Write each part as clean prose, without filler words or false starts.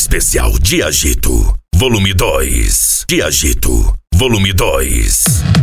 especial de Agito, volume 2. De Agito, volume 2.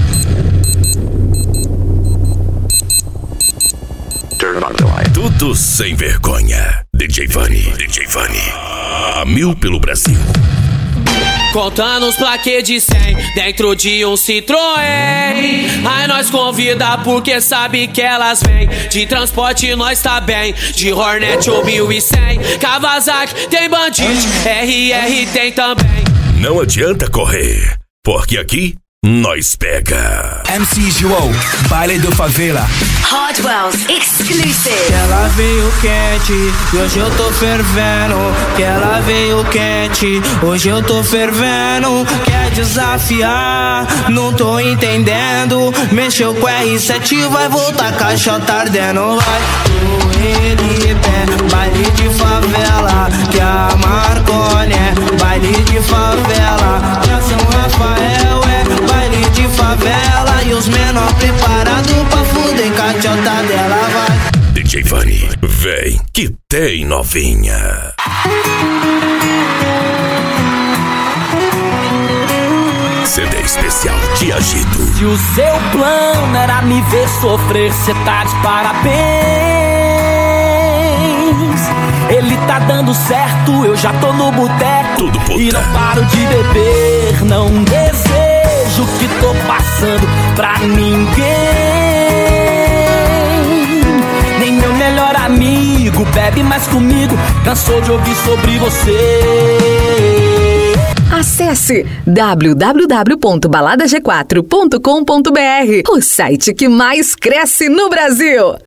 Tudo sem vergonha. DJ Vani. A mil pelo Brasil. Contando os plaquês de 100 dentro de um Citroën. Aí nós convida porque sabe que elas vêm. De transporte nós tá bem, de Hornet ou 1100. Kawasaki tem Bandit, RR tem também. Não adianta correr, porque aqui nós pega. MC João, baile do favela. Hardwell's exclusive. Que ela veio quente, e hoje eu tô fervendo. Que ela veio quente, hoje eu tô fervendo. Quer desafiar, não tô entendendo. Mexeu com R7, vai voltar caixota ardendo. Vai pro LP, baile de favela. Que a Marconi é baile de favela. Que a São Rafael é baile de favela. E os menor preparados pra fuder caixota dela, vai. DJ Vani, vem que tem novinha. CD especial de Agito. Se o seu plano era me ver sofrer, cê tá de parabéns. Ele tá dando certo, eu já tô no boteco. Tudo puta. E não paro de beber, não desejo o que tô passando pra ninguém. Nem meu melhor amigo bebe mais comigo, cansou de ouvir sobre você. Acesse www.baladag4.com.br, o site que mais cresce no Brasil.